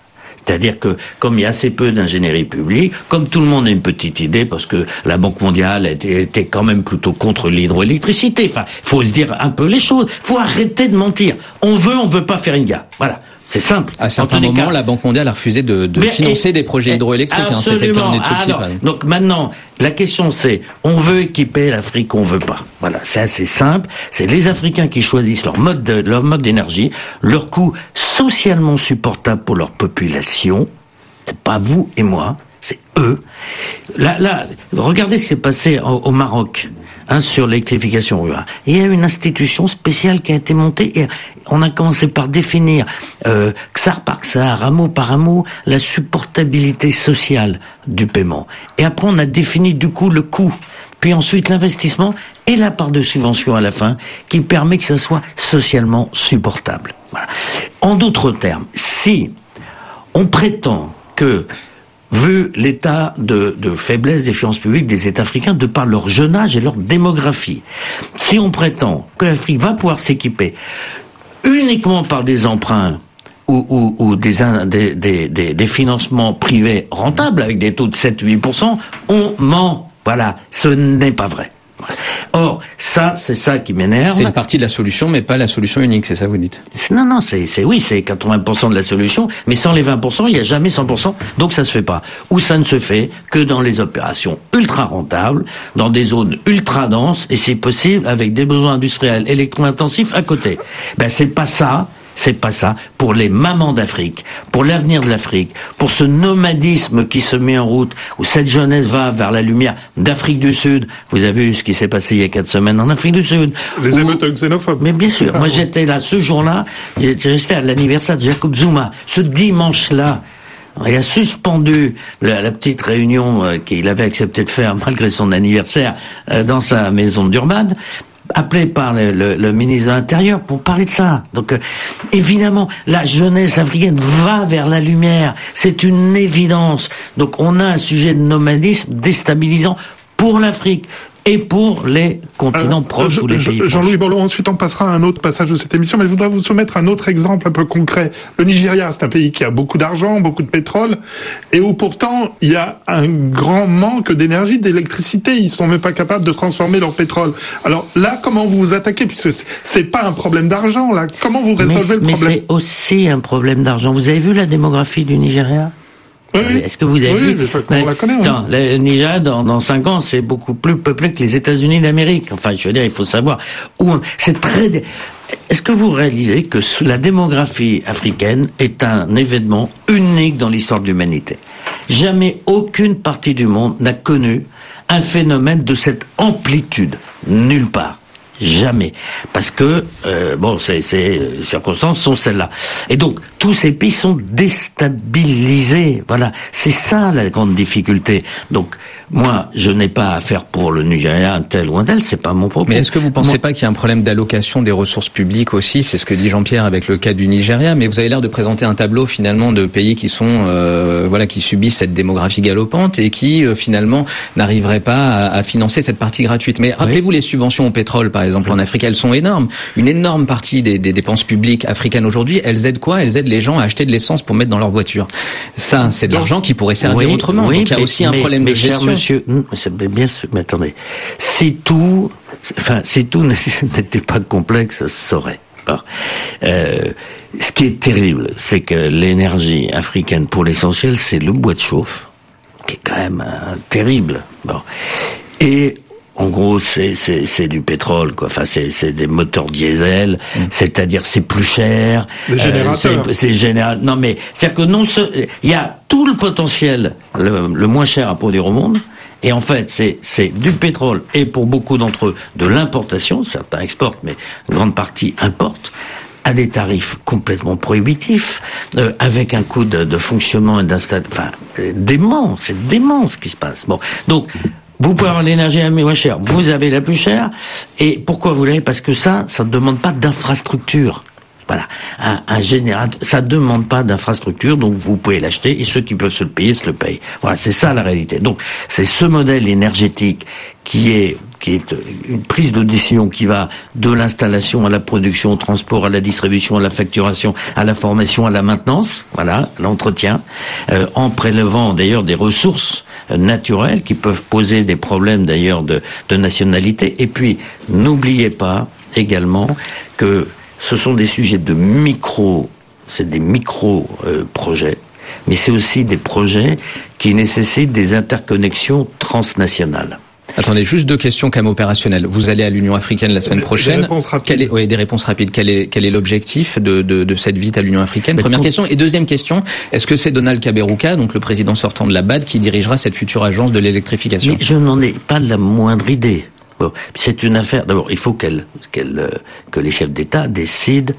C'est-à-dire que, comme il y a assez peu d'ingénierie publique, comme tout le monde a une petite idée, parce que la Banque mondiale était, était quand même plutôt contre l'hydroélectricité. Enfin, faut se dire un peu les choses. Faut arrêter de mentir. On veut, on veut pas faire une gare. Voilà. C'est simple. À certains moments, cas, la Banque mondiale a refusé de, de financer et, des projets hydroélectriques. Hein, c'était le cas en Éthiopie. Alors, donc maintenant, la question c'est, on veut équiper l'Afrique, on veut pas. Voilà, c'est assez simple. C'est les Africains qui choisissent leur mode de, leur mode d'énergie, leur coût socialement supportable pour leur population. C'est pas vous et moi, c'est eux. Là, là, regardez ce qui s'est passé au, au Maroc. Hein, sur l'électrification rurale. Il y a une institution spéciale qui a été montée et on a commencé par définir euh, Ksar par Ksar, hameau par hameau, la supportabilité sociale du paiement. Et après on a défini du coup le coût, puis ensuite l'investissement et la part de subvention à la fin qui permet que ça soit socialement supportable. Voilà. En d'autres termes, si on prétend que vu l'état de, de faiblesse des finances publiques des États africains de par leur jeune âge et leur démographie. Si on prétend que l'Afrique va pouvoir s'équiper uniquement par des emprunts ou, ou, ou des, des, des, des, des financements privés rentables avec des taux de sept à huit pour cent, on ment. Voilà, ce n'est pas vrai. Or, ça, c'est ça qui m'énerve. C'est une partie de la solution, mais pas la solution unique, c'est ça que vous dites? Non, non, c'est, c'est, oui, c'est quatre-vingts pour cent de la solution, mais sans les vingt pour cent, il n'y a jamais cent pour cent, donc ça se fait pas. Ou ça ne se fait que dans les opérations ultra rentables, dans des zones ultra denses, et si possible, avec des besoins industriels électro-intensifs à côté. Ben, c'est pas ça. C'est pas ça. Pour les mamans d'Afrique, pour l'avenir de l'Afrique, pour ce nomadisme qui se met en route, où cette jeunesse va vers la lumière d'Afrique du Sud. Vous avez vu ce qui s'est passé il y a quatre semaines en Afrique du Sud. Les où... émeutes xénophobes. Mais bien sûr. Moi, j'étais là ce jour-là. J'étais à l'anniversaire de Jacob Zuma. Ce dimanche-là. Il a suspendu la, la petite réunion euh, qu'il avait accepté de faire malgré son anniversaire euh, dans sa maison de Durban, appelé par le, le, le ministre de l'Intérieur pour parler de ça. Donc, euh, évidemment, la jeunesse africaine va vers la lumière. C'est une évidence. Donc, on a un sujet de nomadisme déstabilisant pour l'Afrique et pour les continents euh, proches je, ou les je, pays Jean-Louis proches. Borloo, ensuite on passera à un autre passage de cette émission, mais je voudrais vous soumettre un autre exemple un peu concret. Le Nigeria, c'est un pays qui a beaucoup d'argent, beaucoup de pétrole, et où pourtant il y a un grand manque d'énergie, d'électricité. Ils sont même pas capables de transformer leur pétrole. Alors là, comment vous vous attaquez, puisque c'est, c'est pas un problème d'argent, là. Comment vous résolvez mais, le mais problème? Mais c'est aussi un problème d'argent. Vous avez vu la démographie du Nigeria? Oui, oui. Est-ce que vous avez oui, vu on la connaît, oui. Attends, le Nigeria, dans, dans cinq ans, c'est beaucoup plus peuplé que les États-Unis d'Amérique. Enfin, je veux dire, il faut savoir où on... c'est très. Est-ce que vous réalisez que la démographie africaine est un événement unique dans l'histoire de l'humanité? Jamais aucune partie du monde n'a connu un phénomène de cette amplitude, nulle part. Jamais, parce que euh, bon, ces, ces circonstances sont celles-là. Et donc tous ces pays sont déstabilisés. Voilà, c'est ça la grande difficulté. Donc moi, je n'ai pas à faire pour le Nigeria un tel ou un tel, c'est pas mon propos. Mais est-ce que vous pensez moi... pas qu'il y a un problème d'allocation des ressources publiques aussi? C'est ce que dit Jean-Pierre avec le cas du Nigeria. Mais vous avez l'air de présenter un tableau finalement de pays qui sont euh, voilà qui subissent cette démographie galopante et qui euh, finalement n'arriveraient pas à, à financer cette partie gratuite. Mais rappelez-vous oui. les subventions au pétrole, par exemple en Afrique, elles sont énormes. Une énorme partie des, des dépenses publiques africaines aujourd'hui, elles aident quoi? Elles aident les gens à acheter de l'essence pour mettre dans leur voiture. Ça, c'est de Donc, l'argent qui pourrait servir oui, autrement. Oui, Donc il y a mais, aussi un mais, problème mais de gestion. Cher monsieur, c'est bien sûr, mais attendez, si tout, enfin, si tout n'était pas complexe, ça se saurait. Bon. Euh, ce qui est terrible, c'est que l'énergie africaine, pour l'essentiel, c'est le bois de chauffe, qui est quand même euh, terrible. Bon. Et en gros, c'est, c'est, c'est du pétrole, quoi. Enfin, c'est, c'est des moteurs diesel. Mmh. C'est-à-dire, c'est plus cher. Les générateurs. Euh, c'est, c'est général. Non, mais, c'est-à-dire que non, il y a tout le potentiel, le, le moins cher à produire au monde. Et en fait, c'est, c'est du pétrole et pour beaucoup d'entre eux, de l'importation. Certains exportent, mais une grande partie importe, à des tarifs complètement prohibitifs, euh, avec un coût de, de fonctionnement et d'installation. Enfin, euh, dément. C'est dément ce qui se passe. Bon. Donc, vous pouvez avoir l'énergie la moins chère, vous avez la plus chère, et pourquoi vous l'avez? Parce que ça, ça ne demande pas d'infrastructure. Voilà, un, un générateur, ça demande pas d'infrastructure, donc vous pouvez l'acheter et ceux qui peuvent se le payer se le payent. Voilà, c'est ça la réalité. Donc c'est ce modèle énergétique qui est qui est une prise de décision qui va de l'installation à la production, au transport, à la distribution, à la facturation, à la formation, à la maintenance, voilà, à l'entretien, euh, en prélevant d'ailleurs des ressources euh, naturelles qui peuvent poser des problèmes d'ailleurs de, de nationalité. Et puis, n'oubliez pas également que ce sont des sujets de micro, c'est des micro-projets, euh, mais c'est aussi des projets qui nécessitent des interconnexions transnationales. Attendez, juste deux questions quand même opérationnelles. Vous allez à l'Union africaine la semaine prochaine. Des réponses rapides. Quelle est, oui, des réponses rapides. Quel est, quel est l'objectif de, de, de cette visite à l'Union africaine? Mais Première pour... question. Et deuxième question, est-ce que c'est Donald Kaberuka, donc le président sortant de la B A D, qui dirigera cette future agence de l'électrification? Mais je n'en ai pas la moindre idée. Bon, c'est une affaire. D'abord, il faut qu'elle, qu'elle, euh, que les chefs d'État décident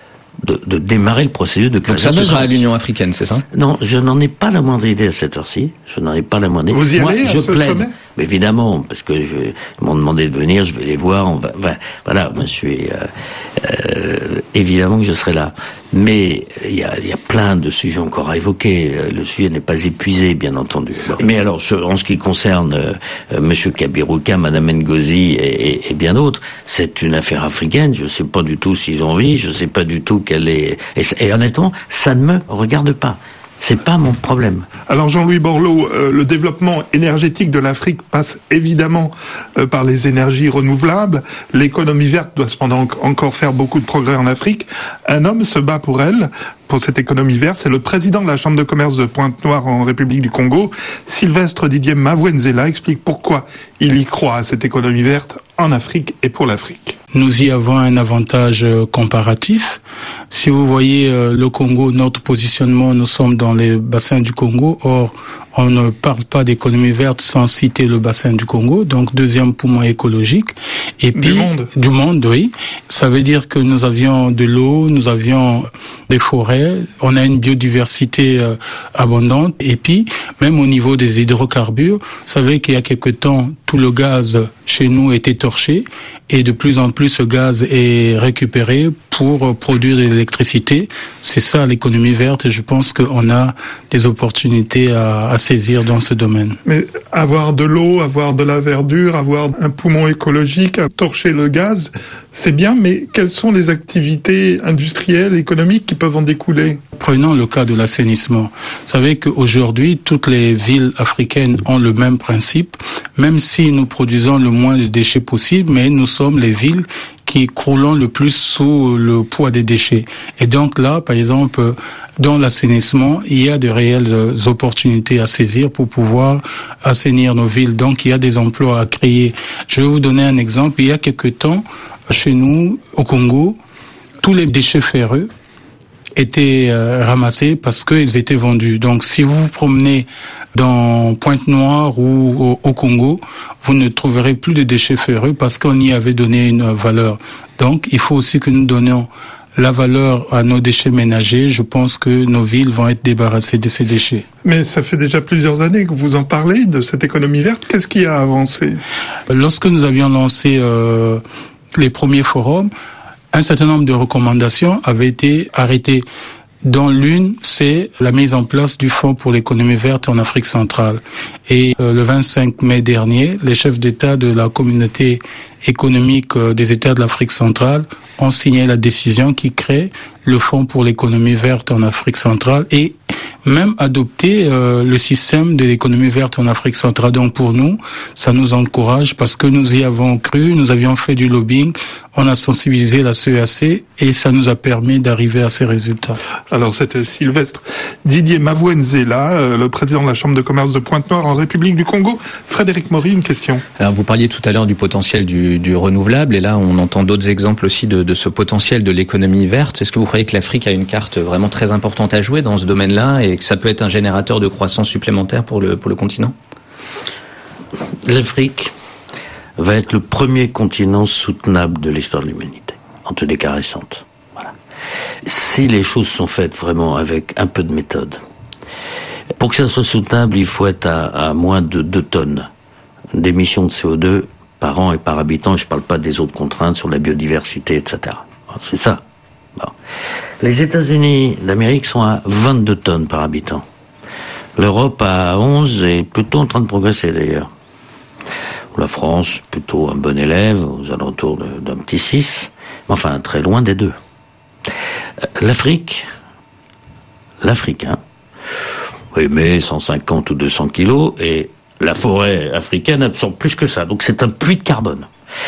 de, de démarrer le processus de création. Donc ça sera à l'Union africaine, c'est ça? Non, je n'en ai pas la moindre idée à cette heure-ci. Je n'en ai pas la moindre idée. Vous y Moi, allez à je ce plaide. sommet? Mais évidemment, parce que je, ils m'ont demandé de venir, je vais les voir. On va, va voilà, moi je suis euh, euh, évidemment que je serai là. Mais il y a, y a plein de sujets encore à évoquer. Le sujet n'est pas épuisé, bien entendu. Mais alors, en ce qui concerne euh, Monsieur Kaberuka, Madame Ngozi et, et, et bien d'autres, c'est une affaire africaine. Je ne sais pas du tout s'ils ont envie. Je ne sais pas du tout quelle est. Et, et honnêtement, ça ne me regarde pas. C'est pas mon problème. Alors Jean-Louis Borloo, euh, le développement énergétique de l'Afrique passe évidemment euh, par les énergies renouvelables. L'économie verte doit cependant encore faire beaucoup de progrès en Afrique. Un homme se bat pour elle, pour cette économie verte. C'est le président de la Chambre de commerce de Pointe-Noire en République du Congo. Sylvestre Didier Mavwenzela explique pourquoi il y croit à cette économie verte en Afrique et pour l'Afrique. Nous y avons un avantage comparatif. Si vous voyez le Congo, notre positionnement, nous sommes dans les bassins du Congo. Or, on ne parle pas d'économie verte sans citer le bassin du Congo, donc deuxième poumon écologique. Et puis, du monde. Du monde, oui. Ça veut dire que nous avions de l'eau, nous avions des forêts, on a une biodiversité euh, abondante. Et puis, même au niveau des hydrocarbures, vous savez qu'il y a quelque temps, tout le gaz chez nous était torché. Et de plus en plus, ce gaz est récupéré pour produire de l'électricité. C'est ça l'économie verte et je pense qu'on a des opportunités à, à saisir dans ce domaine. Mais avoir de l'eau, avoir de la verdure, avoir un poumon écologique, à torcher le gaz, c'est bien, mais quelles sont les activités industrielles, économiques qui peuvent en découler? Prenons le cas de l'assainissement. Vous savez qu'aujourd'hui, toutes les villes africaines ont le même principe, même si nous produisons le moins de déchets possible, mais nous sommes les villes qui croulons le plus sous le poids des déchets. Et donc là, par exemple, dans l'assainissement, il y a de réelles opportunités à saisir pour pouvoir assainir nos villes. Donc il y a des emplois à créer. Je vais vous donner un exemple. Il y a quelque temps, chez nous, au Congo, tous les déchets ferreux étaient euh, ramassés parce qu'ils étaient vendus. Donc si vous vous promenez dans Pointe-Noire ou au, au Congo, vous ne trouverez plus de déchets ferreux parce qu'on y avait donné une valeur. Donc il faut aussi que nous donnions la valeur à nos déchets ménagers. Je pense que nos villes vont être débarrassées de ces déchets. Mais ça fait déjà plusieurs années que vous en parlez de cette économie verte. Qu'est-ce qui a avancé? Lorsque nous avions lancé euh, les premiers forums, un certain nombre de recommandations avaient été arrêtées. Dont l'une, c'est la mise en place du Fonds pour l'économie verte en Afrique centrale. Et euh, le vingt-cinq mai dernier, les chefs d'État de la communauté économique euh, des États de l'Afrique centrale ont signé la décision qui crée le Fonds pour l'économie verte en Afrique centrale et même adopté euh, le système de l'économie verte en Afrique centrale. Donc pour nous, ça nous encourage parce que nous y avons cru, nous avions fait du lobbying, on a sensibilisé la C E A C et ça nous a permis d'arriver à ces résultats. Alors c'était Sylvestre Didier Mavwenzela, euh, le président de la Chambre de commerce de Pointe-Noire en République du Congo. Frédéric Maury, une question. Alors vous parliez tout à l'heure du potentiel du, du renouvelable et là on entend d'autres exemples aussi de, de ce potentiel de l'économie verte. Est-ce que vous croyez que l'Afrique a une carte vraiment très importante à jouer dans ce domaine-là et que ça peut être un générateur de croissance supplémentaire pour le, pour le continent? L'Afrique va être le premier continent soutenable de l'histoire de l'humanité, en tous les cas récente. Voilà. Si les choses sont faites vraiment avec un peu de méthode, pour que ça soit soutenable, il faut être à, à moins de deux tonnes d'émissions de C O deux par an et par habitant. Je ne parle pas des autres contraintes sur la biodiversité, et cetera. C'est ça. Bon. Les États-Unis d'Amérique sont à vingt-deux tonnes par habitant. L'Europe à onze est plutôt en train de progresser d'ailleurs. La France, plutôt un bon élève, aux alentours de, d'un petit six, mais enfin très loin des deux. L'Afrique, l'Africain, émet cent cinquante ou deux cents kilos, et la forêt africaine absorbe plus que ça, donc c'est un puits de carbone.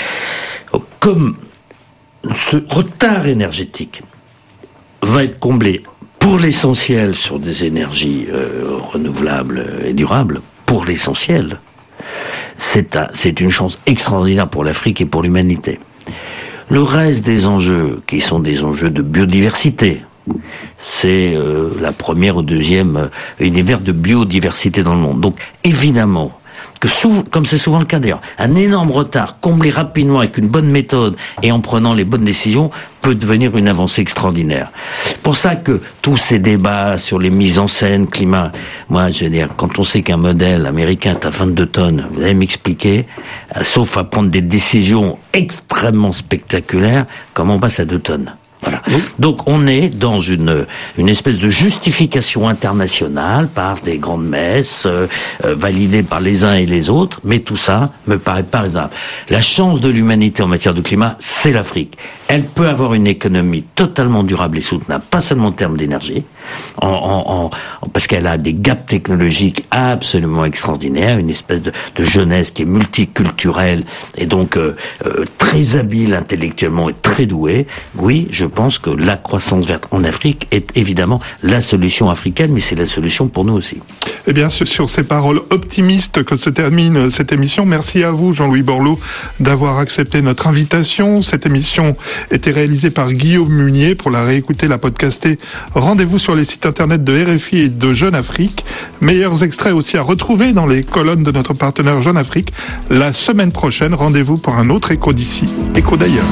Comme ce retard énergétique va être comblé pour l'essentiel sur des énergies euh, renouvelables et durables, pour l'essentiel, c'est, un, c'est une chance extraordinaire pour l'Afrique et pour l'humanité. Le reste des enjeux, qui sont des enjeux de biodiversité, c'est euh, la première ou deuxième euh, univers de biodiversité dans le monde. Donc évidemment que souvent, comme c'est souvent le cas d'ailleurs, un énorme retard comblé rapidement avec une bonne méthode et en prenant les bonnes décisions peut devenir une avancée extraordinaire. Pour ça que tous ces débats sur les mises en scène, climat, moi je veux dire, quand on sait qu'un modèle américain est à vingt-deux tonnes, vous allez m'expliquer, euh, sauf à prendre des décisions extrêmement spectaculaires, comment on passe à deux tonnes. Voilà. Donc on est dans une une espèce de justification internationale par des grandes messes euh, euh, validées par les uns et les autres, mais tout ça me paraît pas raisonnable. La chance de l'humanité en matière de climat, c'est l'Afrique. Elle peut avoir une économie totalement durable et soutenable, pas seulement en termes d'énergie, en, en, en, parce qu'elle a des gaps technologiques absolument extraordinaires, une espèce de, de jeunesse qui est multiculturelle et donc euh, euh, très habile intellectuellement et très douée. Oui, je pense que la croissance verte en Afrique est évidemment la solution africaine, mais c'est la solution pour nous aussi. Eh bien, c'est sur ces paroles optimistes que se termine cette émission. Merci à vous, Jean-Louis Borloo, d'avoir accepté notre invitation. Cette émission était réalisée par Guillaume Munier. Pour la réécouter, la podcaster, rendez-vous sur les sites internet de R F I et de Jeune Afrique. Meilleurs extraits aussi à retrouver dans les colonnes de notre partenaire Jeune Afrique. La semaine prochaine, rendez-vous pour un autre Écho d'ici, Écho d'ailleurs.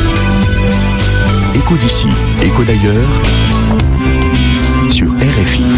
Écho d'ici, Écho d'ailleurs, sur R F I.